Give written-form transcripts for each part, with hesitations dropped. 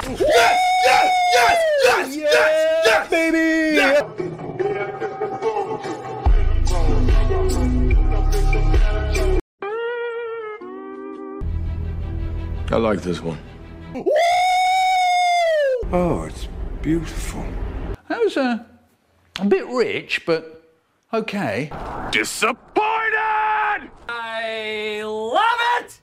Yes! Yes! Yes! Yes! Yes! Yes! Baby! Yes! I like this one. Oh, it's beautiful. That was a bit rich, but okay. Disappointed! I love it!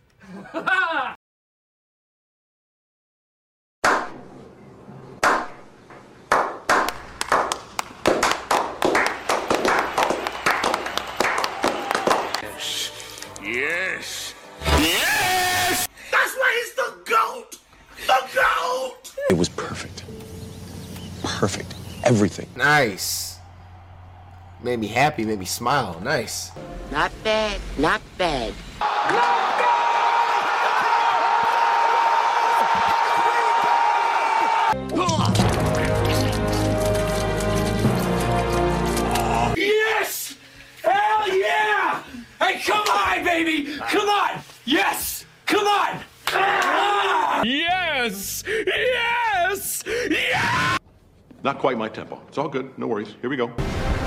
Yes! Yes! That's why he's the GOAT! The GOAT! It was perfect. Perfect. Everything. Nice. Made me happy, made me smile. Nice. Not bad, not bad. Yes! Hell yeah! Hey, come on, baby! Come on! Yes! Come on! Yes! Yes! Yes! Not quite my tempo. It's all good. No worries. Here we go.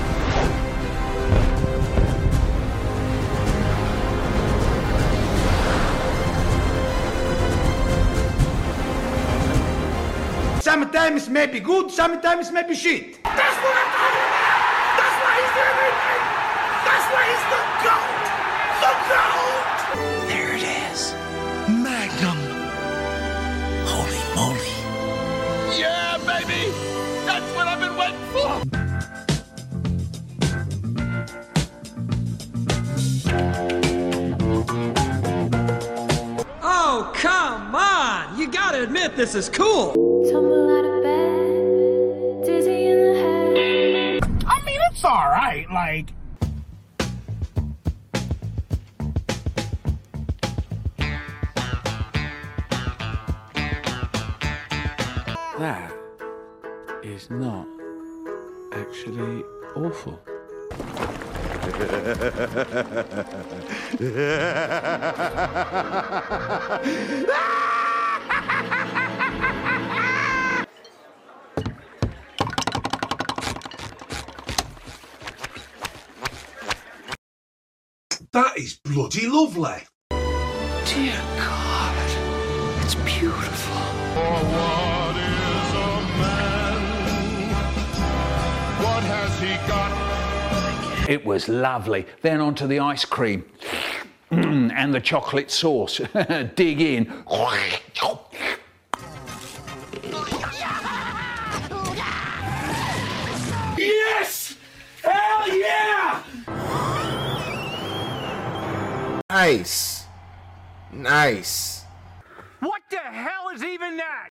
Sometimes may be good, sometimes may be shit. That's what I'm talking about! That's why he's everything! That's why he's the GOAT! The GOAT! There it is. Magnum. Holy moly. Yeah, baby! That's what I've been waiting for! Oh, come on! You gotta admit this is cool! Tumble out of bed, dizzy in the head. I mean, it's alright, like. That is not actually awful. That is bloody lovely. Dear God. It's beautiful. What is a man? What has he got? It was lovely. Then onto the ice cream. And the chocolate sauce. Dig in. Yes! Hell yeah! Nice. Nice. What the hell is even that?